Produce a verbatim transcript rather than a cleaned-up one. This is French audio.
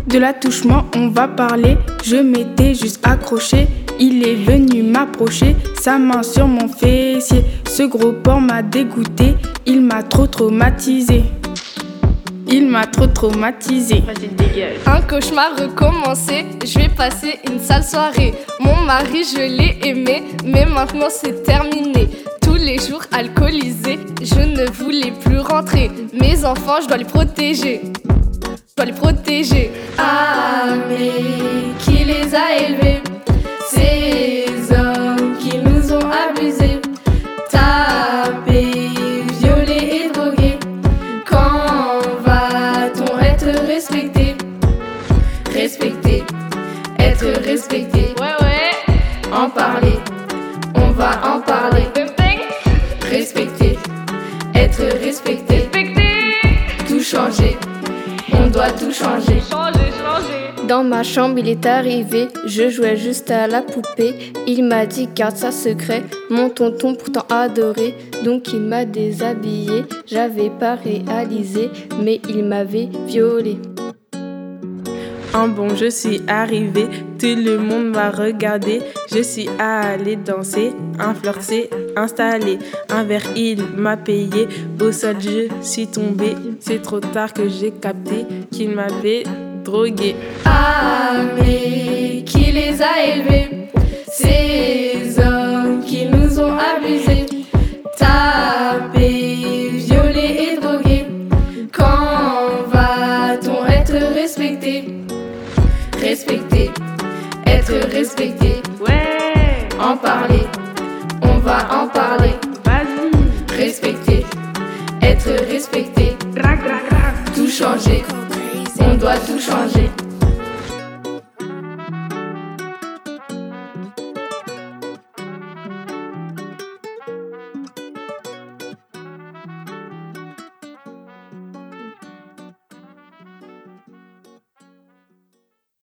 De l'attouchement, on va parler. Je m'étais juste accroché. Il est venu m'approcher, sa main sur mon fessier. Ce gros porc m'a dégoûté. Il m'a trop traumatisé. Il m'a trop traumatisé. Un cauchemar recommencé, je vais passer une sale soirée. Mon mari, je l'ai aimé, mais maintenant c'est terminé. Tous les jours alcoolisé, je ne voulais plus rentrer. Mes enfants, je dois les protéger. Je dois les protéger. Ah, mais qui les a élevés? Ces hommes qui nous ont abusés, tapés, violés et drogués. Quand va-t-on être respecté? Respecté, être respecté. Ouais, ouais. En parler, on va en parler. Respecter, être respecté. Respecter. Tout changer, on doit tout changer. Changer, changer. Dans ma chambre, il est arrivé, je jouais juste à la poupée. Il m'a dit garde ça secret, mon tonton pourtant adoré. Donc il m'a déshabillé, j'avais pas réalisé, mais il m'avait violée. En bon, je suis arrivée, tout le monde m'a regardé. Je suis allée danser, un flirt s'est installé. Un verre, il m'a payé, au sol je suis tombée. C'est trop tard que j'ai capté qu'il m'avait drogué. Ah, mais qui les a élevés? Ces hommes qui nous ont abusés, tapés, violés et drogués. Quand va-t-on être respecté? Respecter, être respecté. Ouais. En parler, on va en parler. Vas-y. Respecter, être respecté. Tout changer, on doit tout changer.